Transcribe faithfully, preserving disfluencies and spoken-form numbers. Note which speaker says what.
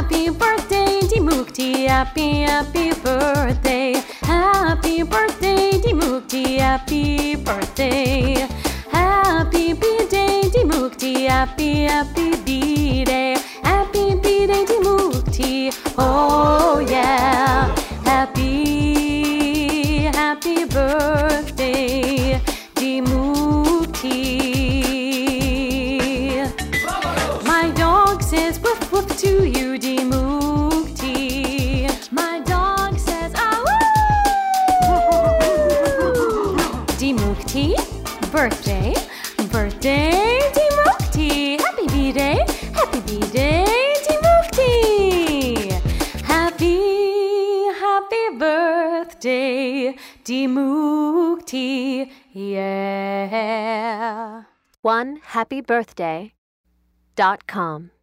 Speaker 1: Happy birthday, Dimukti, happy, happy birthday. Happy birthday, Dimukti, happy birthday. Happy B-Day, Dimukti, happy, happy B-Day. Happy B-Day, Dimukti, oh yeah. Happy, happy birthday, Dimukti. My dog says woof woof to you, Dimukti. My dog says ah woo. Dimukti, birthday, birthday, Dimukti. Happy B-Day, happy B-Day, Dimukti. Happy, happy birthday, Dimukti, yeah.
Speaker 2: one happy birthday dot com